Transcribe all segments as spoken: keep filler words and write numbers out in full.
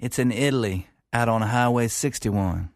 It's in Italy, out on Highway sixty-one.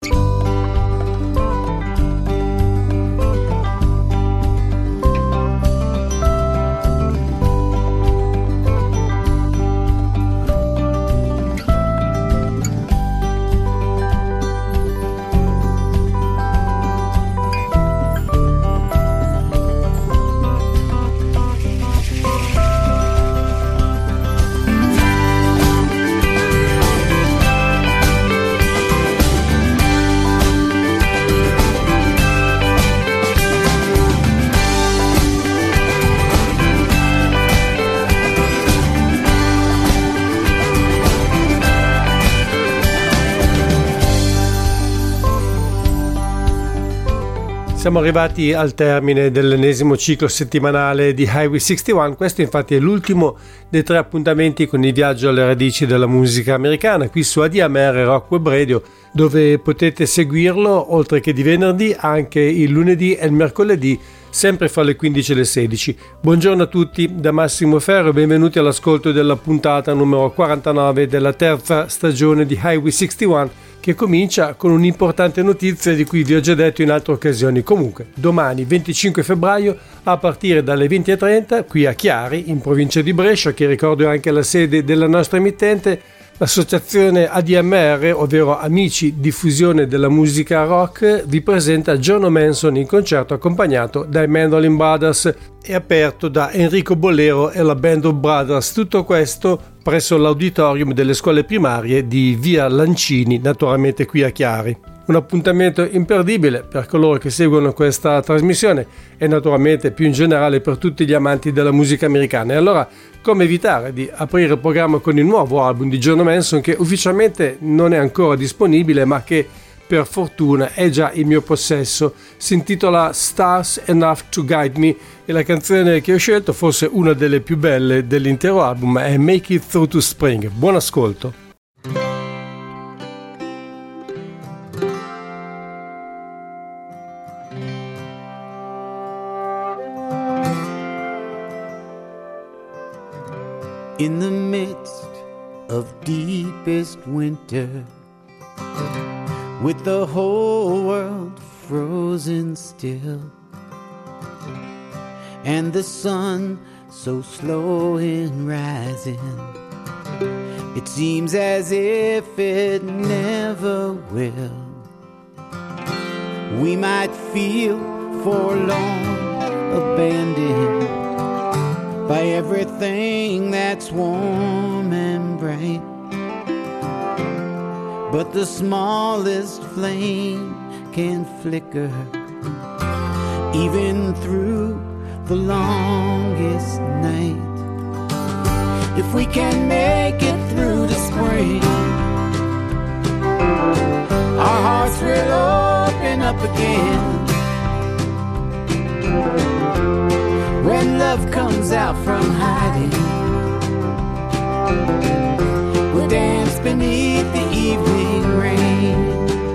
Siamo arrivati al termine dell'ennesimo ciclo settimanale di Highway sessantuno. Questo infatti è l'ultimo dei tre appuntamenti con il viaggio alle radici della musica americana qui su A D M R Rock Web Radio, dove potete seguirlo oltre che di venerdì anche il lunedì e il mercoledì, sempre fra le quindici e le sedici. Buongiorno a tutti da Massimo Ferro e benvenuti all'ascolto della puntata numero quarantanove della terza stagione di Highway sessantuno, che comincia con un'importante notizia di cui vi ho già detto in altre occasioni. Comunque, domani venticinque febbraio a partire dalle venti e trenta qui a Chiari, in provincia di Brescia, che ricordo è anche la sede della nostra emittente, l'associazione A D M R, ovvero Amici Diffusione della Musica Rock, vi presenta Jono Manson in concerto accompagnato dai Mandolin Brothers e aperto da Enrico Bollero e la Band of Brothers. Tutto questo presso l'auditorium delle scuole primarie di via Lancini, naturalmente qui a Chiari. Un appuntamento imperdibile per coloro che seguono questa trasmissione e naturalmente più in generale per tutti gli amanti della musica americana. E allora, come evitare di aprire il programma con il nuovo album di Jono Manson, che ufficialmente non è ancora disponibile ma che per fortuna è già in mio possesso. Si intitola Stars Enough to Guide Me e la canzone che ho scelto, forse una delle più belle dell'intero album, è Make It Through to Spring. Buon ascolto. In the midst of deepest winter, with the whole world frozen still, and the sun so slow in rising, it seems as if it never will. We might feel forlorn, abandoned by everything that's warm and bright, but the smallest flame can flicker even through the longest night. If we can make it through the spring, our hearts will open up again. When love comes out from hiding, we'll dance beneath the evening rain.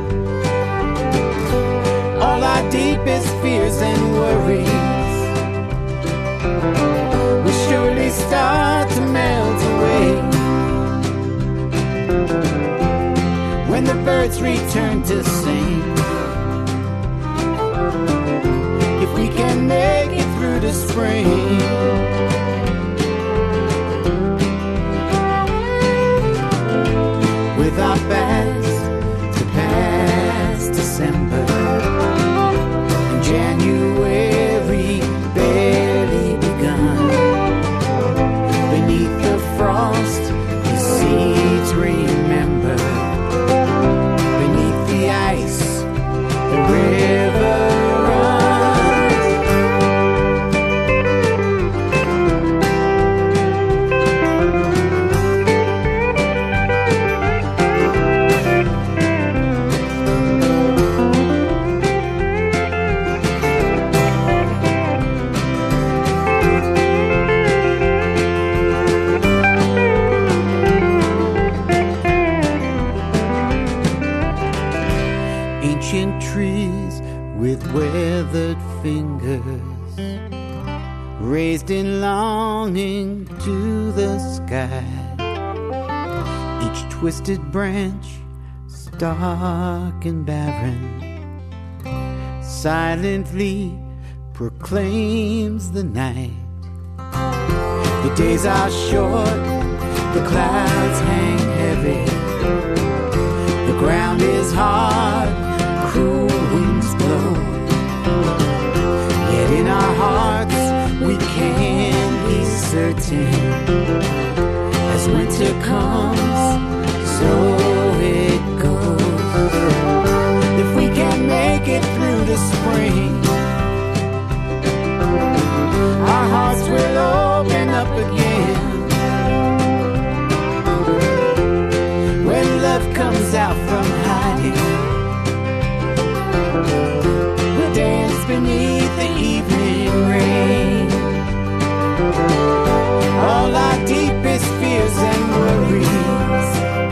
All our deepest fears and worries will surely start to melt away when the birds return to sing. If we can make it through the spring, with our backs to past December and January barely begun. Beneath the frost, the seeds remember. Beneath the ice, the river weathered fingers raised in longing to the sky. each twisted branch stark and barren silently proclaims the night. The days are short, the clouds hang heavy, the ground is hard, cruel winds blow, yet in our hearts we can be certain, as winter comes, so it goes. If we can make it through the spring, our hearts will open up again. When love comes out from hiding, we'll dance beneath the evening rain. All our deepest fears and worries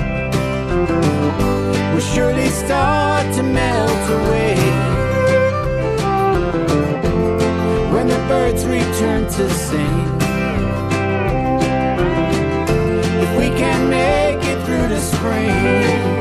will surely start to melt away when the birds return to sing. If we can make it through the spring,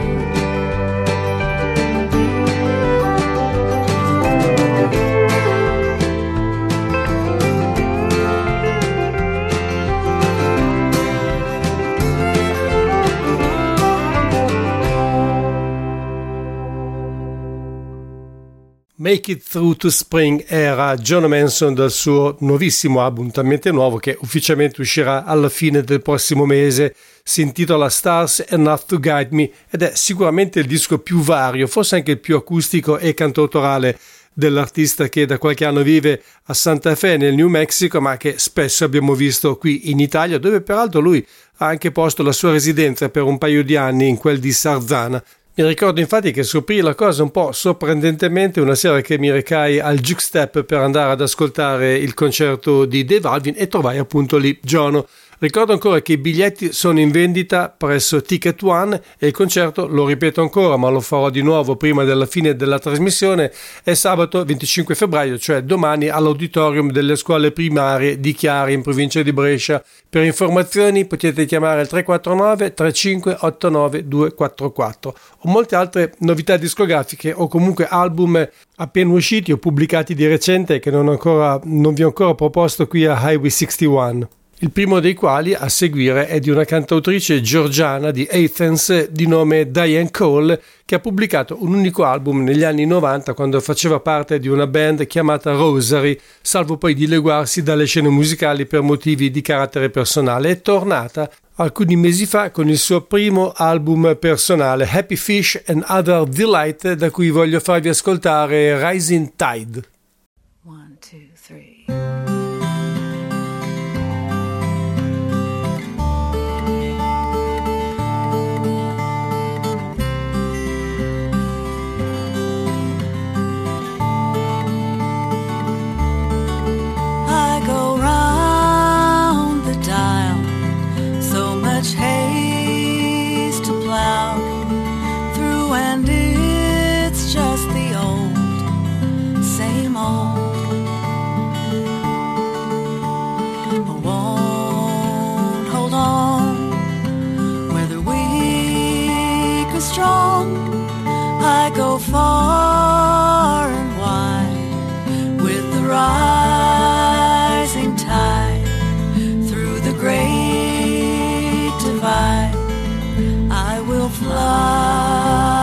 Make It Through to Spring era John Manson dal suo nuovissimo album, talmente nuovo che ufficialmente uscirà alla fine del prossimo mese. Si intitola Stars Enough to Guide Me ed è sicuramente il disco più vario, forse anche il più acustico e cantautorale dell'artista, che da qualche anno vive a Santa Fe nel New Mexico, ma che spesso abbiamo visto qui in Italia, dove peraltro lui ha anche posto la sua residenza per un paio di anni, in quel di Sarzana. Mi ricordo infatti che scoprì la cosa un po' sorprendentemente una sera che mi recai al Juke Step per andare ad ascoltare il concerto di Dave Alvin e trovai appunto lì Jono. Ricordo ancora che i biglietti sono in vendita presso Ticket One e il concerto, lo ripeto ancora ma lo farò di nuovo prima della fine della trasmissione, è sabato venticinque febbraio, cioè domani, all'auditorium delle scuole primarie di Chiari in provincia di Brescia. Per informazioni potete chiamare il tre quattro nove tre cinque otto nove due quattro quattro o molte altre novità discografiche o comunque album appena usciti o pubblicati di recente che non, ancora, non vi ho ancora proposto qui a Highway sessantuno. Il primo dei quali a seguire è di una cantautrice georgiana di Athens di nome Diane Cole, che ha pubblicato un unico album negli anni novanta quando faceva parte di una band chiamata Rosary, salvo poi dileguarsi dalle scene musicali per motivi di carattere personale. È tornata alcuni mesi fa con il suo primo album personale, Happy Fish and Other Delight, da cui voglio farvi ascoltare Rising Tide. One, two, three. Haze to plow through, and it's just the old, same old. I won't hold on, whether weak or strong. I go far and wide with the rising tide through the great divide. I will fly.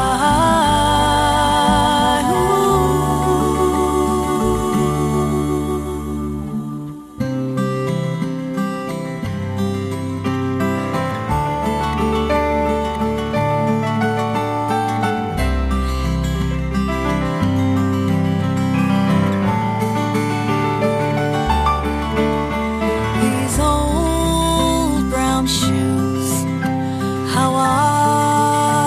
These old brown shoes, how I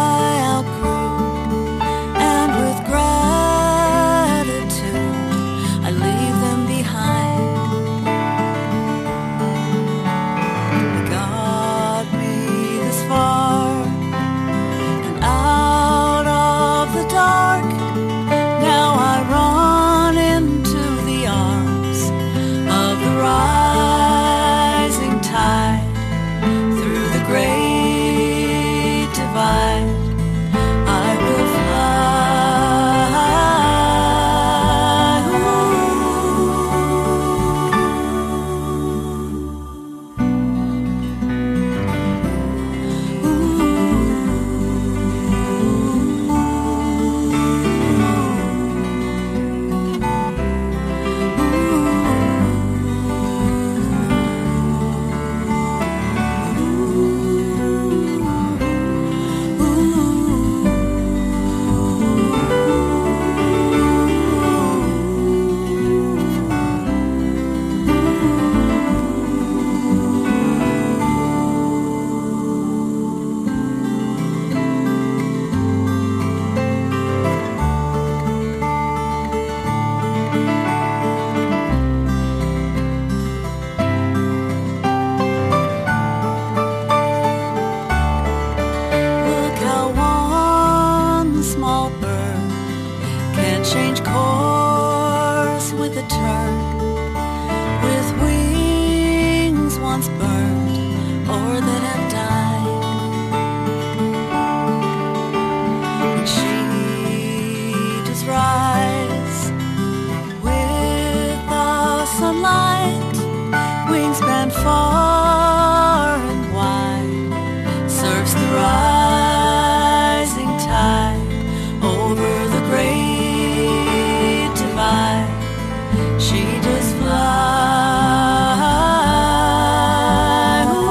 change course with a turn, with wings once burned or that have died. And she does rise with the sunlight, wingspan far and wide, surfs the rising tide over the great divide. She does fly. Ooh.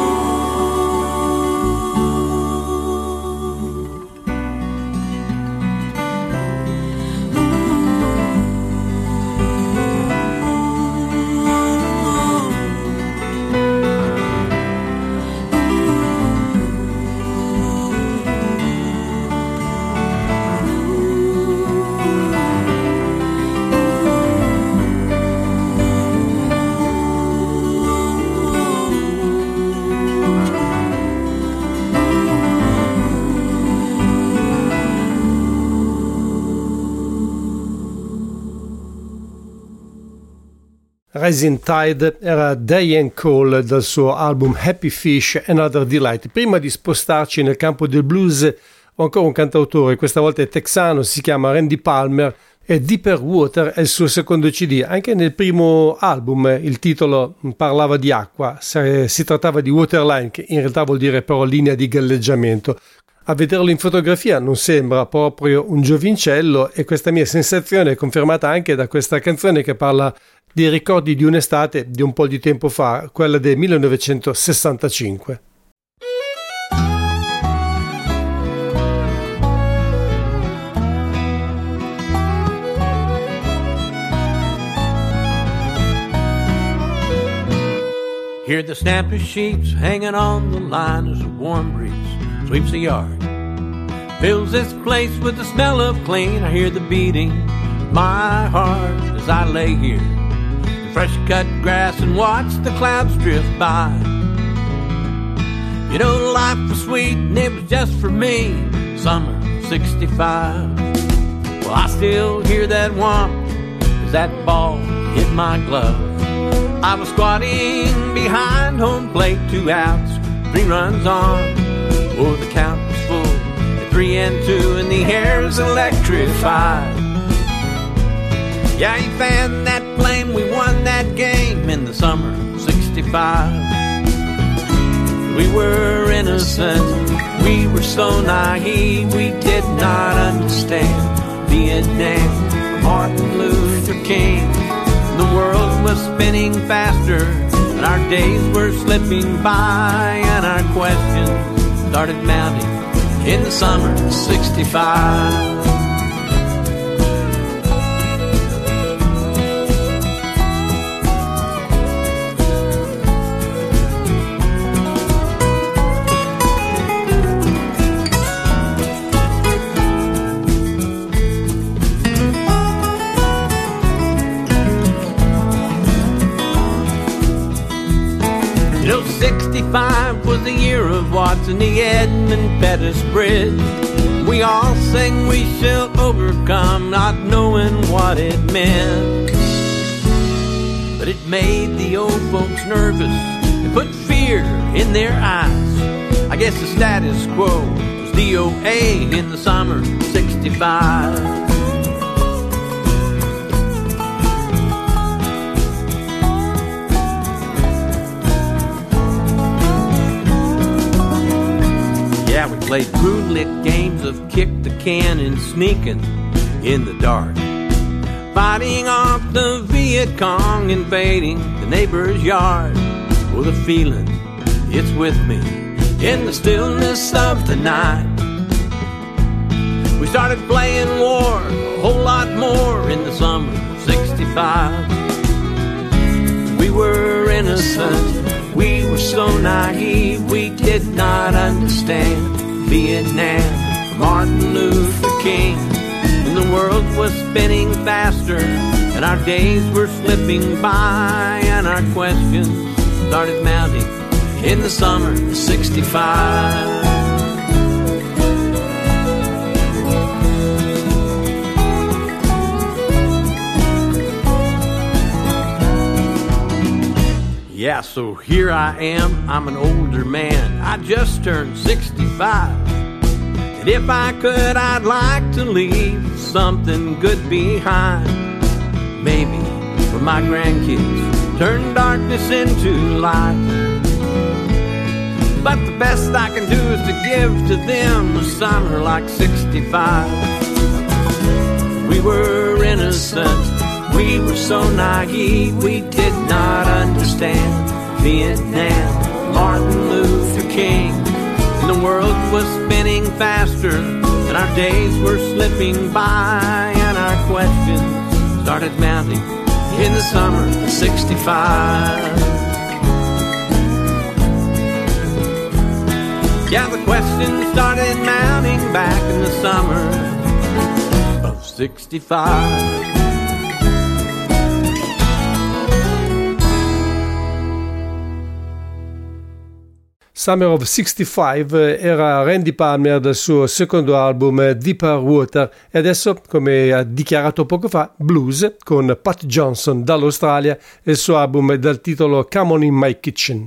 Rising Tide era Diane Cole dal suo album Happy Fish and Other Delight. Prima di spostarci nel campo del blues ho ancora un cantautore, questa volta è texano, si chiama Randy Palmer e Deeper Water è il suo secondo C D. Anche nel primo album il titolo parlava di acqua, si trattava di Waterline, che in realtà vuol dire però linea di galleggiamento. A vederlo in fotografia non sembra proprio un giovincello e questa mia sensazione è confermata anche da questa canzone che parla dei ricordi di un'estate di un po' di tempo fa, quella del millenovecentosessantacinque. Hear the snap of sheets hanging on the line as a warm breeze sweeps the yard, fills this place with the smell of clean. I hear the beating of my heart as I lay here in fresh cut grass and watch the clouds drift by. You know, life was sweet and it was just for me, summer sixty-five. Well, I still hear that whomp as that ball hit my glove. I was squatting behind home plate, two outs, three runs on. Oh, the count was full at three and two, and the air is electrified. Yeah, you fanned that flame, we won that game in the summer of sixty-five. We were innocent, we were so naive, we did not understand Vietnam or Martin Luther King. The world was spinning faster, and our days were slipping by, and our questions started mounting in the summer of sixty-five. sixty-five was the year of Watson, the Edmund Pettus Bridge. We all sang we shall overcome, not knowing what it meant. But it made the old folks nervous and put fear in their eyes. I guess the status quo was D O A in the summer of sixty-five. Yeah, we played moonlit games of kick the can and sneaking in the dark, fighting off the Viet Cong, invading the neighbor's yard. Oh, the feeling, it's with me in the stillness of the night. We started playing war a whole lot more in the summer of sixty-five. We were innocent, we were so naive, we did not understand Vietnam, Martin Luther King. And the world was spinning faster, and our days were slipping by, and our questions started mounting in the summer of sixty-five. Yeah, so here I am, I'm an older man. I just turned sixty-five. And if I could, I'd like to leave something good behind. Maybe for my grandkids, turn darkness into light. But the best I can do is to give to them a summer like sixty-five. We were innocent, we were so naive, we did not understand Vietnam, Martin Luther King. And the world was spinning faster, and our days were slipping by, and our questions started mounting in the summer of sixty-five. Yeah, the questions started mounting back in the summer of sixty-five. Summer of sessantacinque era Randy Palmer del suo secondo album Deeper Water e adesso, come ha dichiarato poco fa, blues con Pat Johnson dall'Australia e il suo album dal titolo Come On In My Kitchen.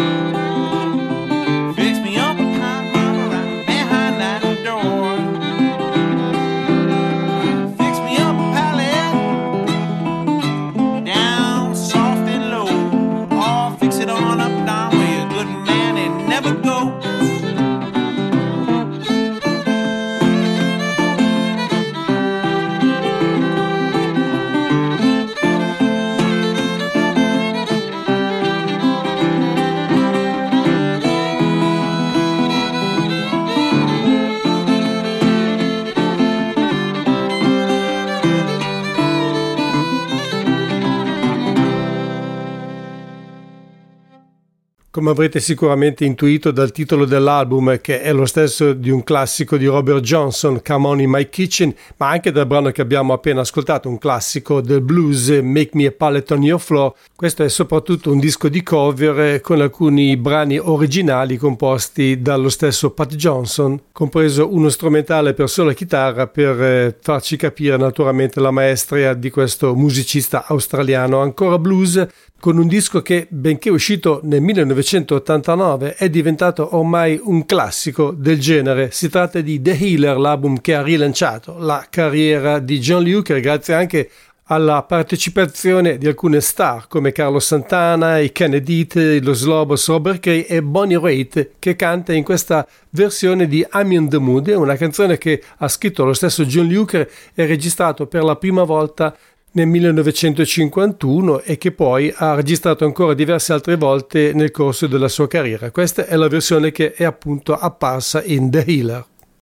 Fix me up a pie, mama, right behind that door. come avrete sicuramente intuito dal titolo dell'album, che è lo stesso di un classico di Robert Johnson, Come On In My Kitchen, ma anche dal brano che abbiamo appena ascoltato, un classico del blues, Make Me a Pallet on Your Floor. Questo è soprattutto un disco di cover con alcuni brani originali composti dallo stesso Pat Johnson, compreso uno strumentale per sola chitarra per farci capire naturalmente la maestria di questo musicista australiano ancora blues, con un disco che, benché uscito nel millenovecentottantanove, è diventato ormai un classico del genere. Si tratta di The Healer, l'album che ha rilanciato la carriera di John Lee Hooker grazie anche alla partecipazione di alcune star come Carlos Santana, i Kennedy, Los Lobos, Robert Cray e Bonnie Raitt, che canta in questa versione di I'm in the Mood, una canzone che ha scritto lo stesso John Lee Hooker e registrato per la prima volta nel millenovecentocinquantuno e che poi ha registrato ancora diverse altre volte nel corso della sua carriera. Questa è la versione che è appunto apparsa in The Healer.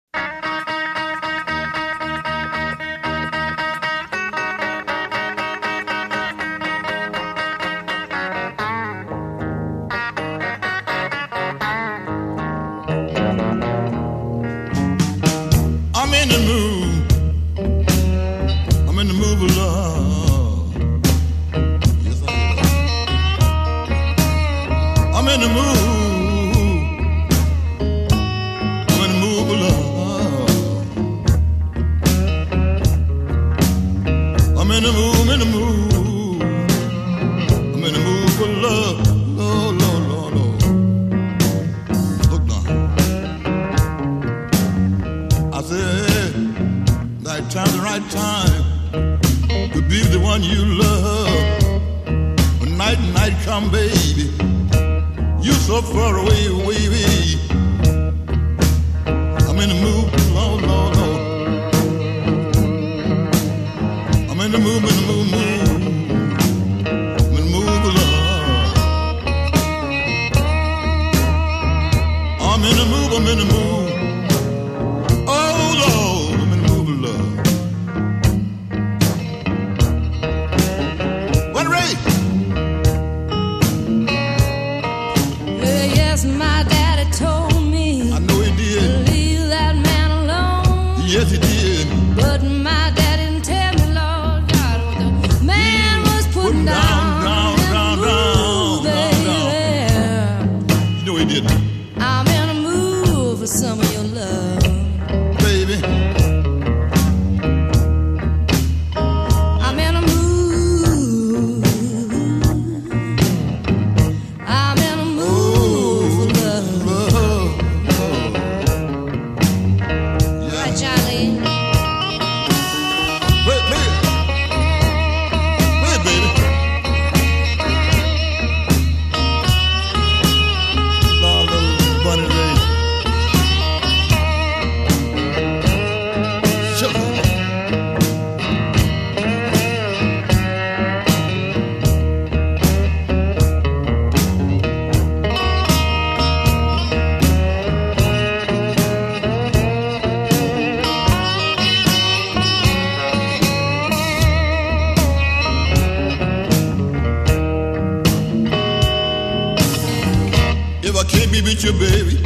With you, baby,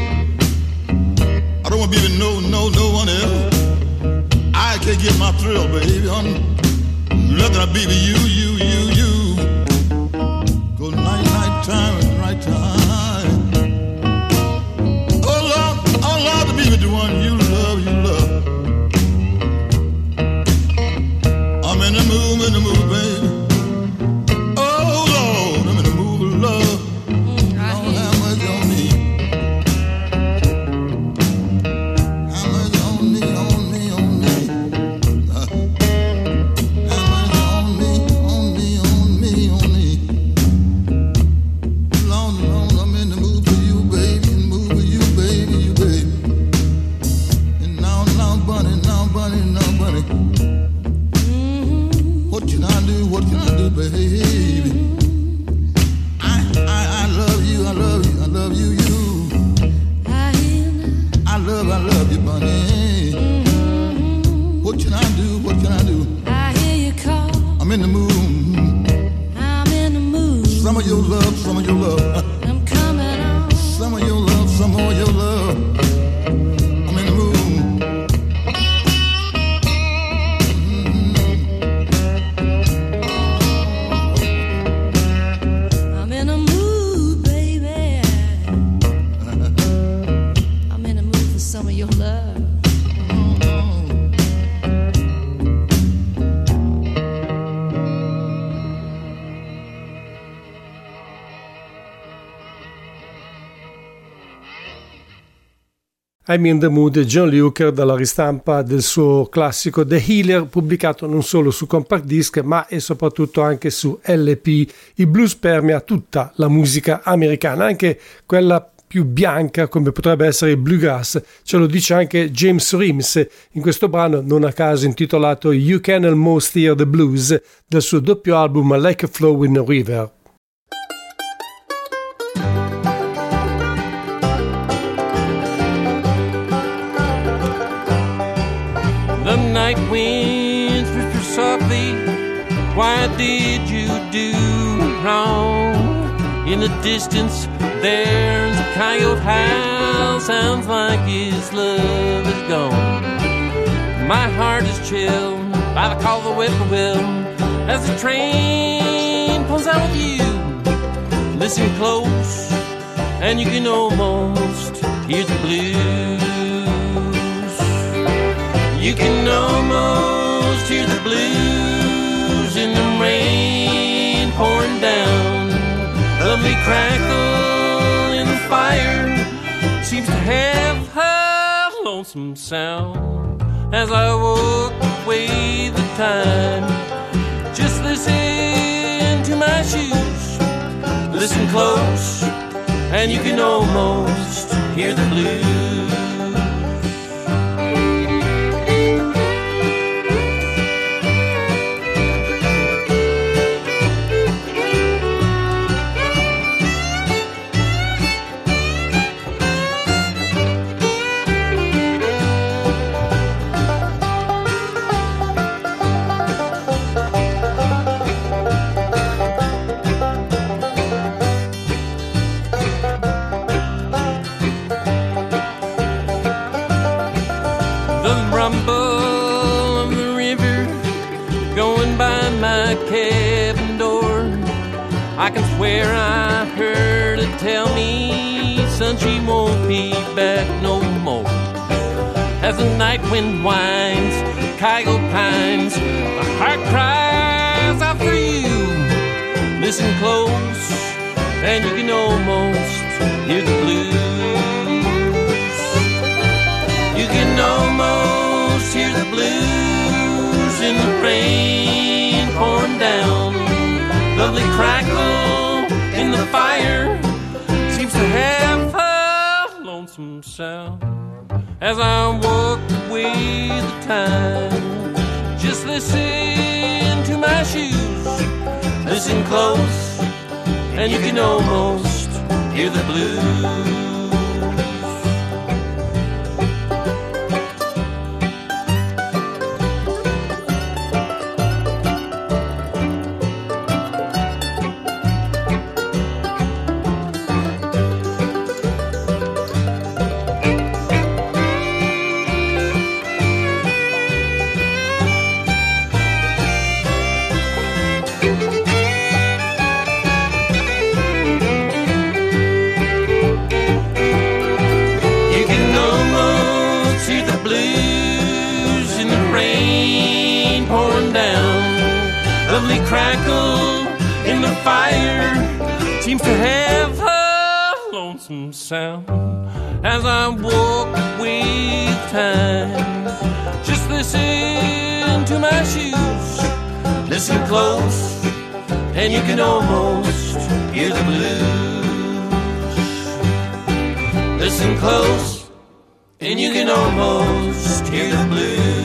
I don't want to be with no, no, no one else. I can't get my thrill, baby. I'm looking to be with you, you, you, you. Go night, night time is right time. Oh Lord, oh Lord, to be with the one you love, you love. I'm in the mood, in the mood, baby. Oh Lord, I'm in the mood of love. On I'm on your love. I'm in the mood. I'm in a mood, baby. I'm in a mood for some of your love. I'm in the Mood, John Lee Hooker, dalla ristampa del suo classico The Healer, pubblicato non solo su compact disc ma e soprattutto anche su L P. Il blues permea tutta la musica americana, anche quella più bianca come potrebbe essere il bluegrass. Ce lo dice anche James Rims in questo brano, non a caso intitolato You Can Almost Hear the Blues, del suo doppio album Like a Flowing River. The night winds whisper softly, why did you do wrong? In the distance there's a coyote howl, sounds like his love is gone. My heart is chilled by the call of the whippoorwill as the train pulls out with you. Listen close and you can almost hear the blues. You can almost hear the blues in the rain pouring down. Lovely crackle in the fire seems to have a lonesome sound. As I walk away the time, just listen to my shoes. Listen close and you can almost hear the blues. I can swear I heard her tell me, son, she won't be back no more. As the night wind winds, Kygo pines, my heart cries out for you. Listen close, and you can almost hear the blues. You can almost hear the blues in the rain pouring down. Lovely crackle in the fire seems to have a lonesome sound. As I walk away the time, just listen to my shoes. Listen close and you can almost hear the blues. Crackle in the fire seems to have a lonesome sound. As I walk away time, just listen to my shoes. Listen close and you can almost hear the blues. Listen close and you can almost hear the blues.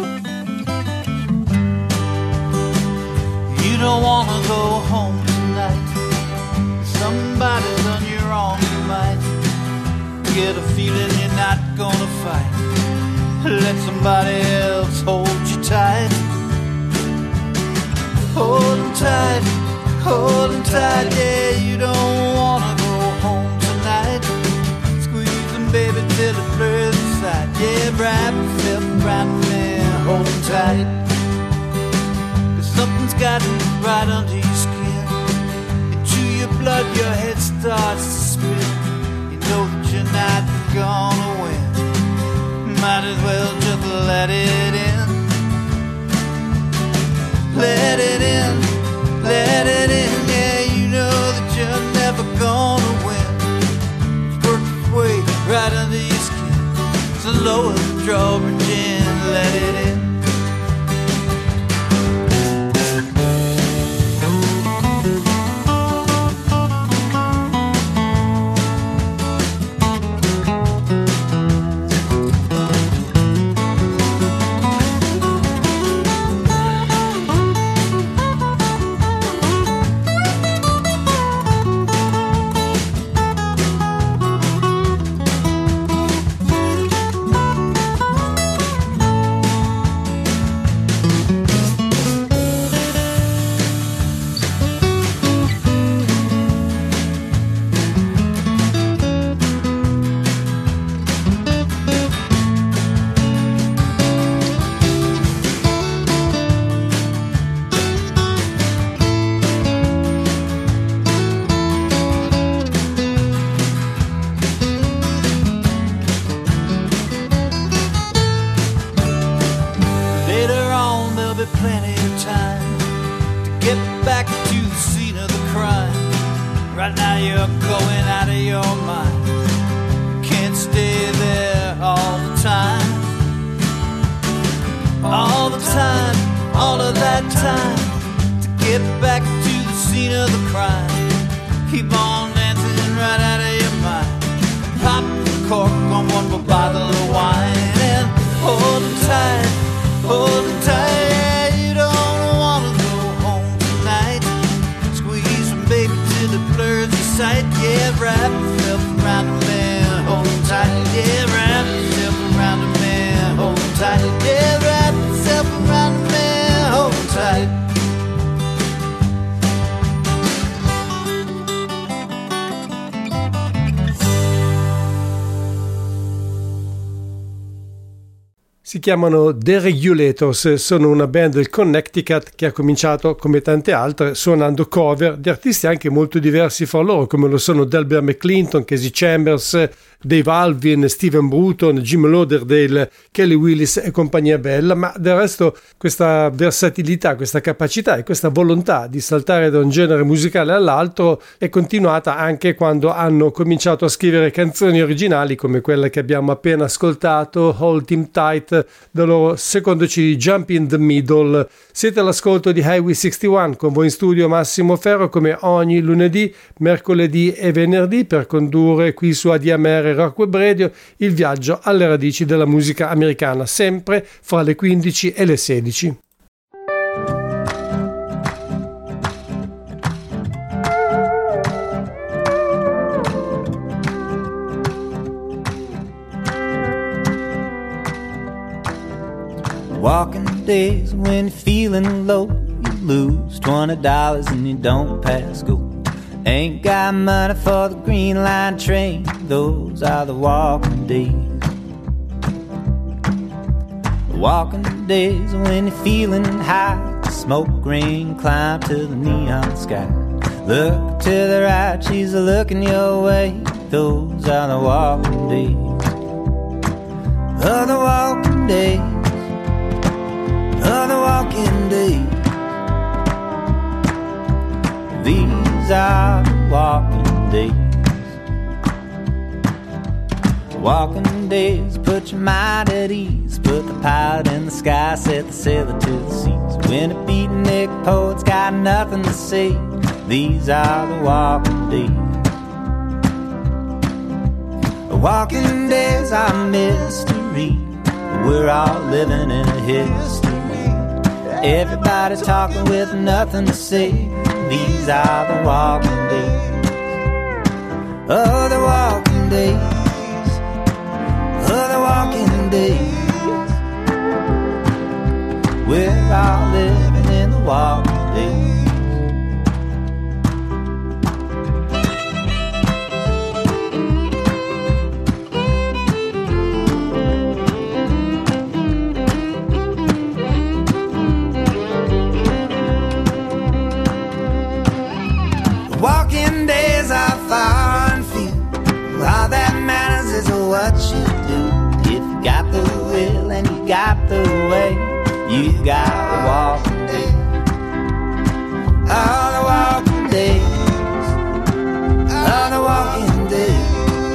You don't wanna go home tonight. gonna fight. Let somebody else hold you tight. Hold 'em tight, hold 'em tight, yeah, you don't wanna go home tonight. Squeeze 'em, baby, till it blurs the sight. Yeah, wrap yourself around me, hold 'em tight. Cause something's gotten right under your skin. Into your blood, your head starts to spin. You know that you're not gonna win. Might as well just let it in. Let it in, let it in, yeah, you know that you're never gonna win. Work its way right under your skin. So lower the drawbridge in, let it in. Si chiamano The Regulators, sono una band del Connecticut che ha cominciato, come tante altre, suonando cover di artisti anche molto diversi fra loro, come lo sono Delbert McClinton, Casey Chambers, Dave Alvin, Steven Bruton, Jim Lauderdale, Kelly Willis e compagnia bella, ma del resto questa versatilità, questa capacità e questa volontà di saltare da un genere musicale all'altro è continuata anche quando hanno cominciato a scrivere canzoni originali come quella che abbiamo appena ascoltato, Hold Him Tight, dal loro secondo C D Jump in the Middle. Siete all'ascolto di Highway sessantuno, con voi in studio Massimo Ferro come ogni lunedì, mercoledì e venerdì per condurre qui su A D M R Rock Web Radio il viaggio alle radici della musica americana, sempre fra le quindici e le sedici. Walking days when you're feeling low, you lose twenty dollars and you don't pass go. Ain't got money for the Green Line train, those are the walking days. Walking days when you're feeling high, the smoke ring climb to the neon sky. Look to the right, she's looking your way, those are the walking days. Oh, the walking days. Other walking days. These are walking days. Walking days, put your mind at ease. Put the pilot in the sky, set the sailor to the seas. When a beatnik poet's got nothing to say, these are the walking days. Walking days are mystery. We're all living in a history. Everybody's talking with nothing to say. These are the walking days. Oh, the walking days. Oh, the We're all living in the walking days. Walking days are far and few. All that matters is what you do. If you got the will and you got the way, you got the walking days. All the walking days, all the walking days.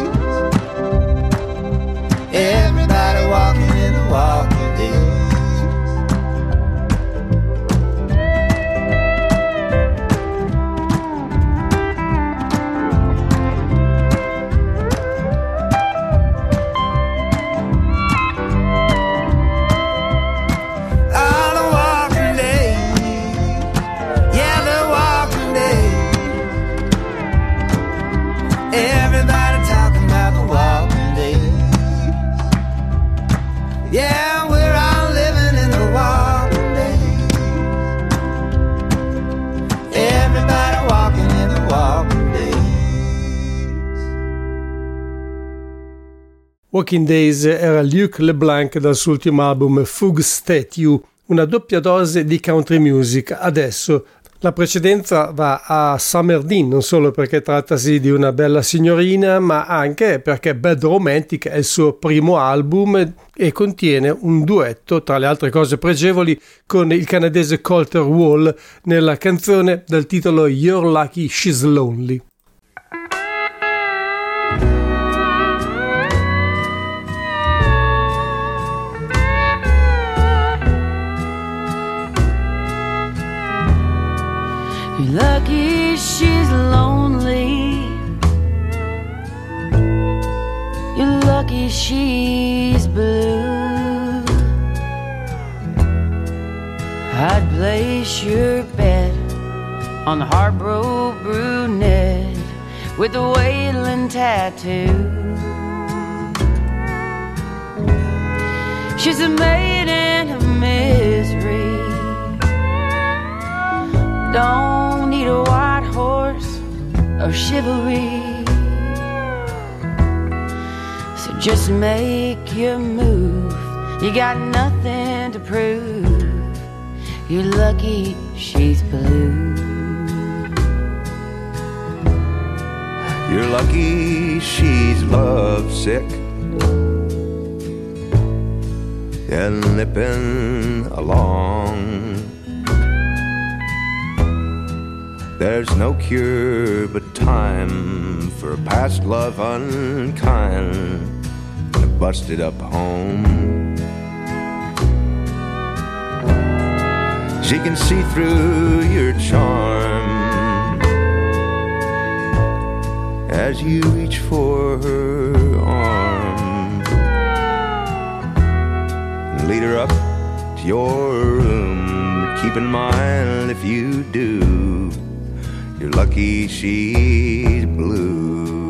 Everybody walking in the walking days. Yeah, we're all living in the walking days. Everybody walking in the walking days. Walking Days era Luke LeBlanc dal suo ultimo album Fugue Statue, una doppia dose di country music. Adesso la precedenza va a Summer Dean, non solo perché trattasi di una bella signorina, ma anche perché Bad Romantic è il suo primo album e contiene un duetto, tra le altre cose pregevoli, con il canadese Colter Wall nella canzone dal titolo You're Lucky She's Lonely. You're lucky she's lonely. You're lucky she's blue. I'd place your bet on the heartbroken brunette with the Wailing tattoo. She's a maiden of misery. Don't need a white horse or chivalry. So just make your move. You got nothing to prove. You're lucky she's blue. You're lucky she's lovesick and limping along. There's no cure but time for a past love unkind and a busted up home. She can see through your charm as you reach for her arm and lead her up to your room. But keep in mind, if you do, you're lucky she's blue.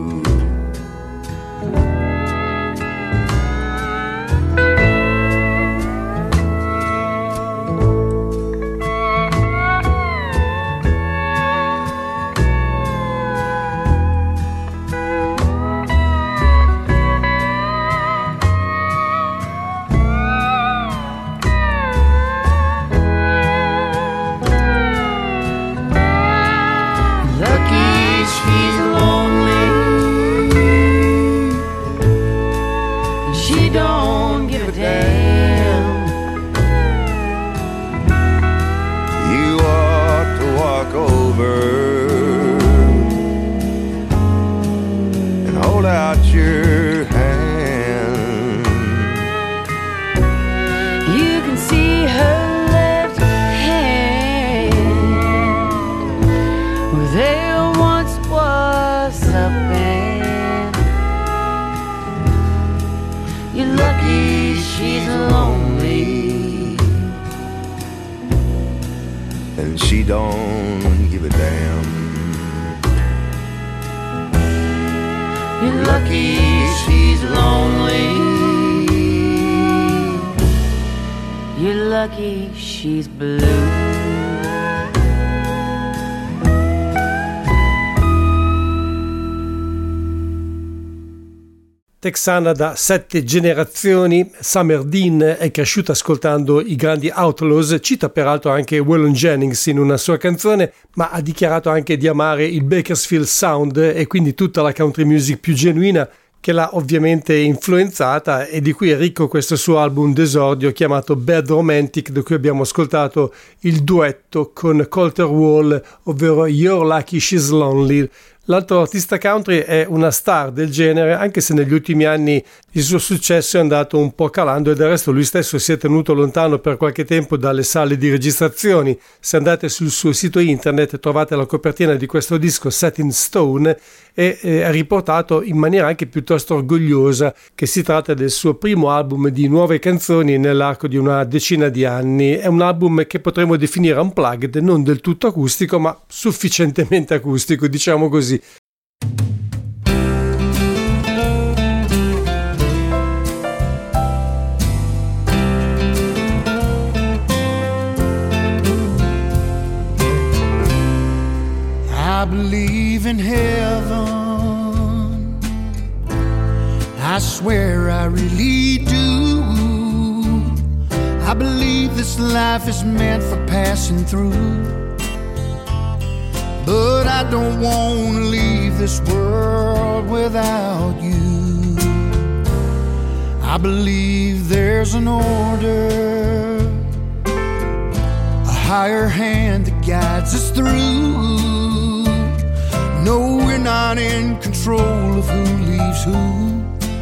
Don't give a damn. You're lucky she's lonely. You're You're lucky she's blue. Texana da sette generazioni, Summer Dean è cresciuta ascoltando i grandi Outlaws, cita peraltro anche Waylon Jennings in una sua canzone, ma ha dichiarato anche di amare il Bakersfield Sound e quindi tutta la country music più genuina, che l'ha ovviamente influenzata, e di cui è ricco questo suo album d'esordio chiamato Bad Romantic, da cui abbiamo ascoltato il duetto con Colter Wall, ovvero You're Lucky She's Lonely. L'altro artista country è una star del genere, anche se negli ultimi anni il suo successo è andato un po' calando e del resto lui stesso si è tenuto lontano per qualche tempo dalle sale di registrazioni. Se andate sul suo sito internet trovate la copertina di questo disco Set in Stone e ha riportato in maniera anche piuttosto orgogliosa che si tratta del suo primo album di nuove canzoni nell'arco di una decina di anni. È un album che potremmo definire unplugged, non del tutto acustico ma sufficientemente acustico, diciamo così. I believe in heaven, I swear I really do. I believe this life is meant for passing through, but I don't want to leave this world without you. I believe there's an order, a higher hand that guides us through. No, we're not in control of who leaves who,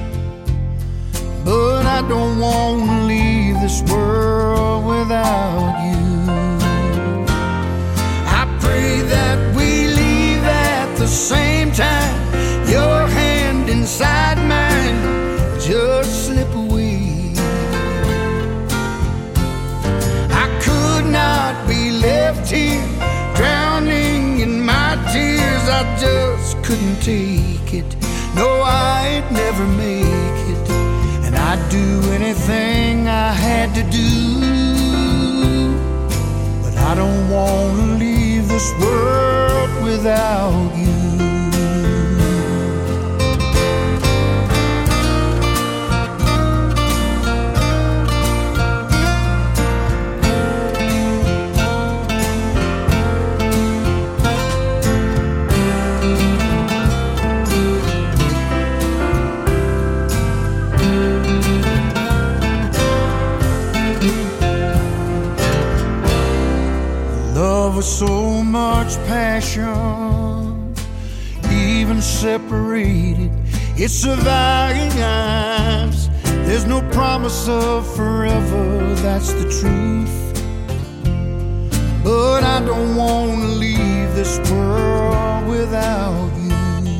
but I don't want to leave this world without you. I pray that we leave at the same time, your hand inside mine, just slip away. I could not be left here drowning in my tears. I just couldn't take it. No, I'd never make it, and I'd do anything I had to do, but I don't want to leave this world without you. With so much passion, even separated, it's surviving lives. There's no promise of forever, that's the truth. But I don't want to leave this world without you.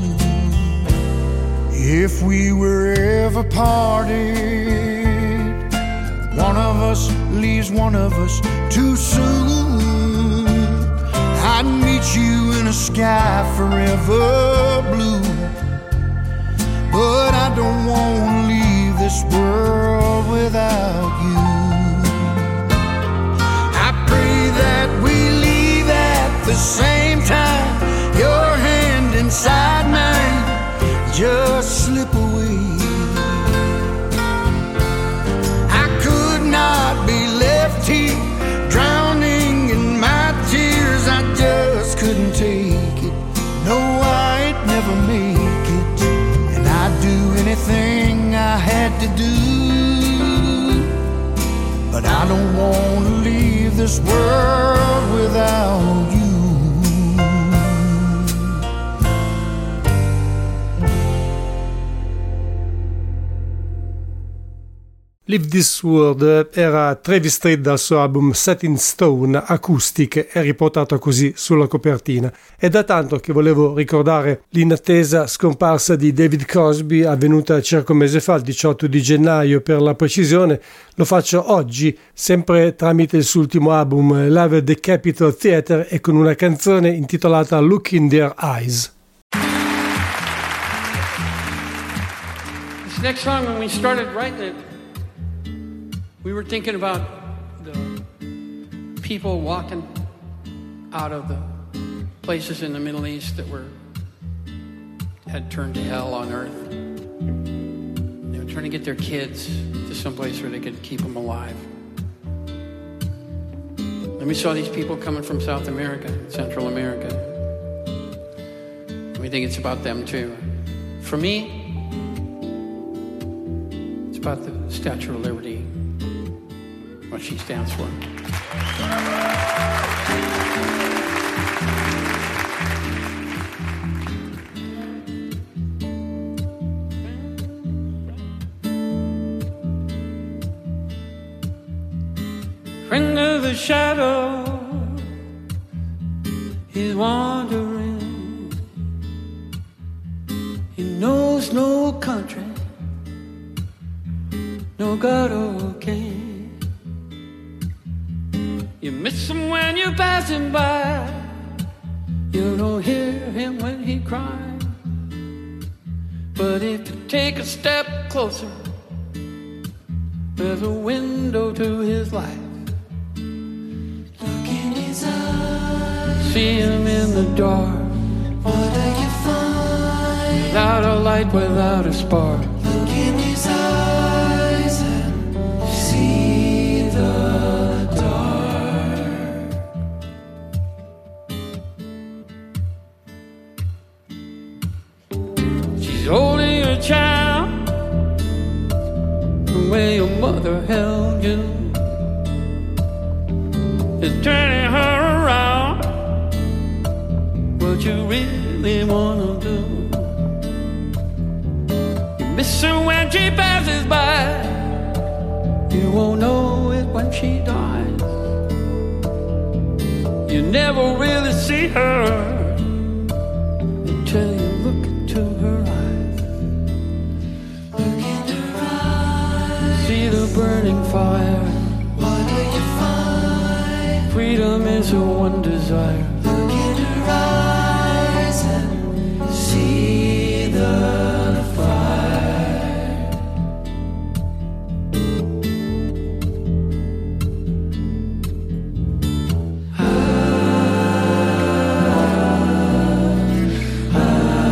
If we were ever parted, one of us leaves one of us too soon, I'd meet you in a sky forever blue. But I don't want to leave this world without you. I pray that we leave at the same time, your hand inside mine, just slip away. I could not be left here drowning in my tears. I just couldn't take it. No, I'd never make it, and I'd do anything I had to do, but I don't want to leave this world without you. Leave This World era Travis Tritt dal suo album Set in Stone Acoustic, è riportato così sulla copertina. È da tanto che volevo ricordare l'inattesa scomparsa di David Crosby, avvenuta circa un mese fa, il diciotto di gennaio per la precisione. Lo faccio oggi, sempre tramite il suo ultimo album Live at the Capitol Theatre e con una canzone intitolata Look in Their Eyes. This next song, when we started writing it, we were thinking about the people walking out of the places in the Middle East that were had turned to hell on earth. They were trying to get their kids to some place where they could keep them alive. And we saw these people coming from South America, Central America. And we think it's about them too. For me, it's about the Statue of Liberty, what she stands for. Friend of the shadow, he's wandering. He knows no country, no God or king. You miss him when you're passing by. You don't hear him when he cries. But if you take a step closer, there's a window to his life. See him in the dark. What do you find? Without a light, without a spark. Look in his eyes and see the dark. She's holding a child the way your mother held you. It's turning her around. What you really wanna do. You miss her when she passes by. You won't know it when she dies. You never really see her until you look into her eyes. Look in her eyes. See the burning fire. What do you find? Freedom is her one desire. Look in her eyes and see the fire. Ah, ah, ah.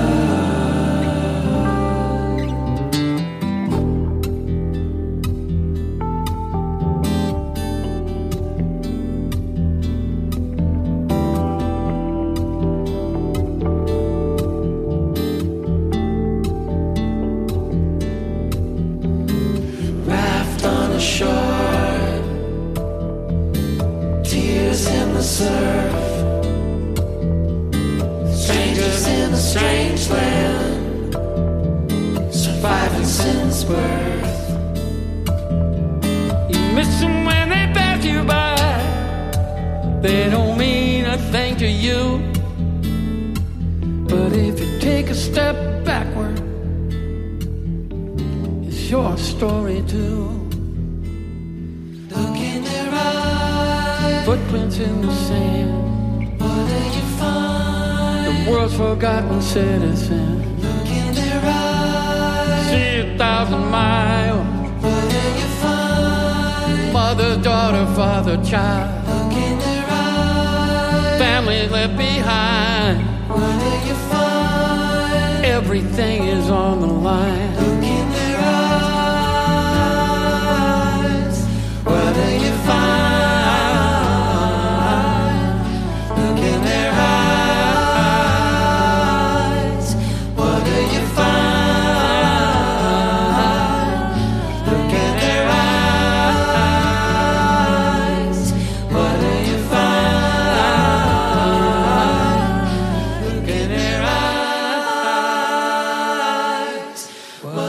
Raft on the shore, tears in the surf, strangers in a strange land, surviving since birth. You miss them when they pass you by. They don't mean a thing to you. But if you take a step backward, it's your story too. Look in their eyes. Footprints in the sand. What do you find? The world's forgotten citizen. Look in their eyes. See a thousand miles. What do you find? Mother, daughter, father, child. Look in their eyes. Family left behind. What do you find? Everything is on the line. Look in their eyes. What do you find? Look in their eyes. What do you find? Look in their eyes. What do you find? Look in their eyes. What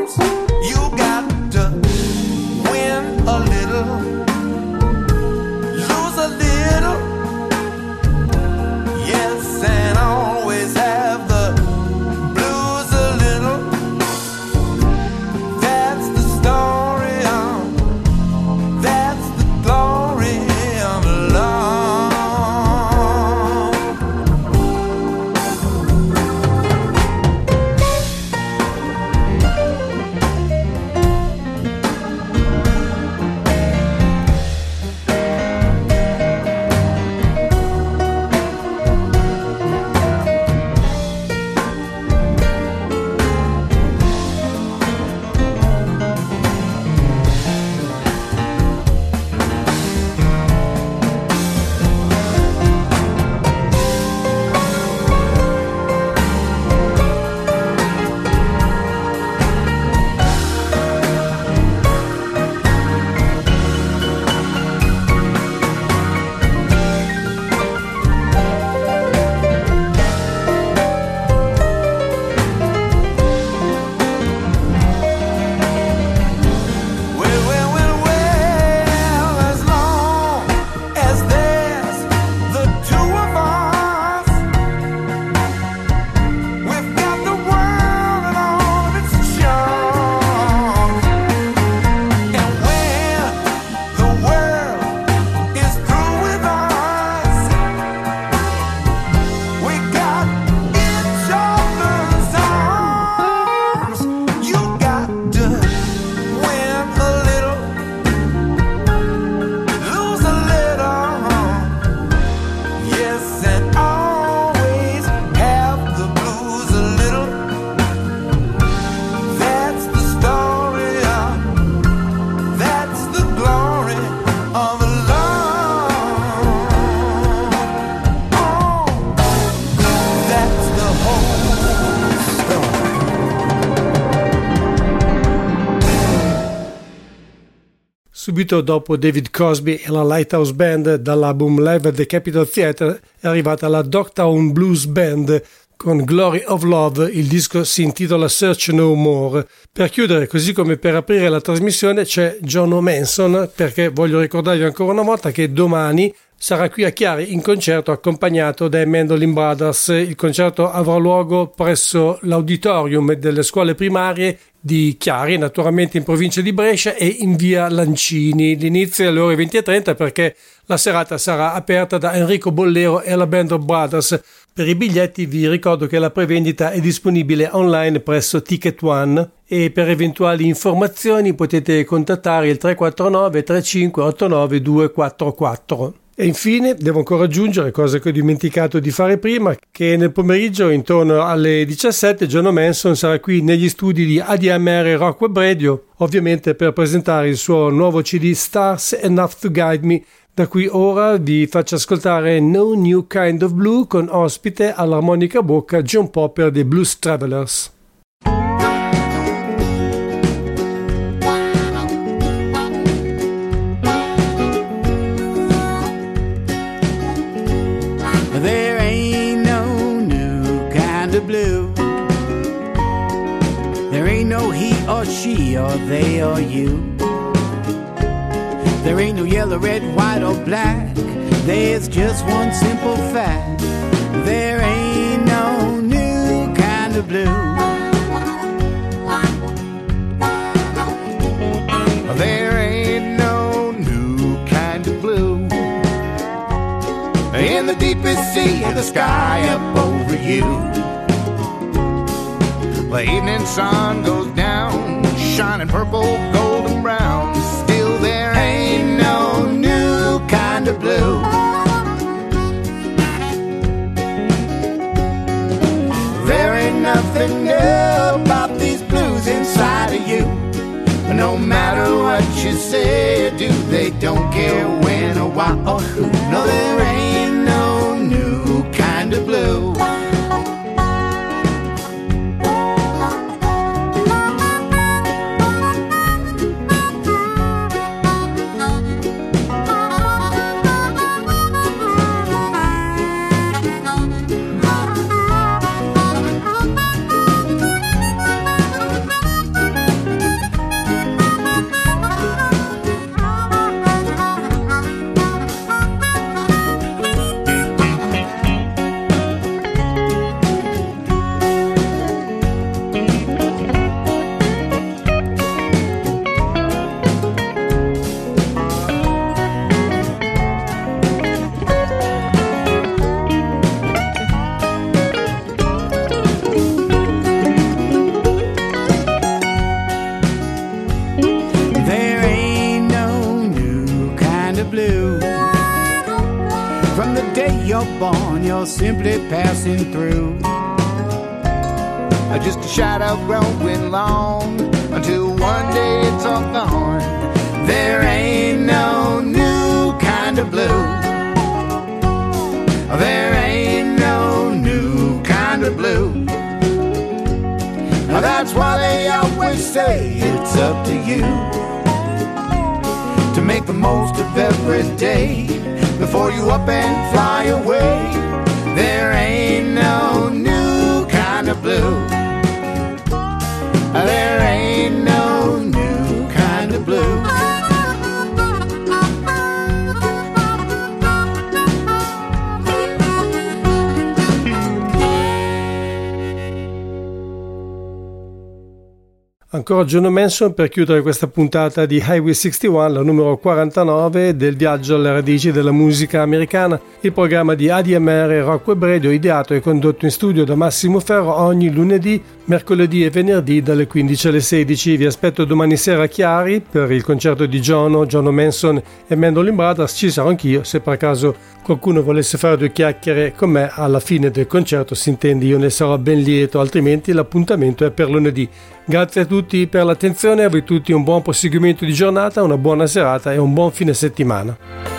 Subito dopo David Crosby e la Lighthouse Band, dall'album Live at the Capitol Theatre è arrivata la Dogtown Blues Band con Glory of Love. Il disco si intitola Search No More. Per chiudere, così come per aprire la trasmissione, c'è Jono Manson, perché voglio ricordarvi ancora una volta che domani sarà qui a Chiari in concerto accompagnato dai Mandolin Brothers. Il concerto avrà luogo presso l'auditorium delle scuole primarie di Chiari, naturalmente in provincia di Brescia, e in via Lancini. L'inizio è alle ore venti e trenta perché la serata sarà aperta da Enrico Bollero e la Band of Brothers. Per i biglietti vi ricordo che la prevendita è disponibile online presso Ticket One e per eventuali informazioni potete contattare il tre quattro nove tre cinque otto nove due quattro quattro. E infine devo ancora aggiungere, cosa che ho dimenticato di fare prima, che nel pomeriggio intorno alle diciassette Jono Manson sarà qui negli studi di A D M R Rock Web Radio, ovviamente per presentare il suo nuovo C D Stars Enough to Guide Me. Da qui ora vi faccio ascoltare No New Kind of Blue con ospite all'armonica a bocca John Popper dei Blues Travelers. There ain't no new kind of blue. There ain't no he or she or they or you. There ain't no yellow, red, white or black. There's just one simple fact. There ain't no new kind of blue. There ain't no new kind of blue. In the deepest sea of the sky up over you, the evening sun goes down, shining purple, golden brown. Still there ain't no new kind of blue. There ain't nothing new about these blues inside of you. No matter what you say or do, they don't care when or why or who. No, there ain't no new kind of blue. you're born, you're simply passing through. Just a shadow growing long until one day it's all gone. There ain't no new kind of blue. There ain't no new kind of blue. That's why they always say it's up to you to make the most of every day before you up and fly away. There ain't no new kind of blue. There ain't no new kind of blue. Ancora Jono Manson per chiudere questa puntata di Highway sessantuno, la numero quarantanove del viaggio alle radici della musica americana, il programma di A D M R e Rock Web Radio, ideato e condotto in studio da Massimo Ferro ogni lunedì, mercoledì e venerdì dalle quindici alle sedici. Vi aspetto domani sera a Chiari per il concerto di Jono, Jono Manson e Mandolin Brothers. Ci sarò anch'io, se per caso qualcuno volesse fare due chiacchiere con me alla fine del concerto, si intende, io ne sarò ben lieto, altrimenti l'appuntamento è per lunedì. Grazie a tutti per l'attenzione, a voi tutti un buon proseguimento di giornata, una buona serata e un buon fine settimana.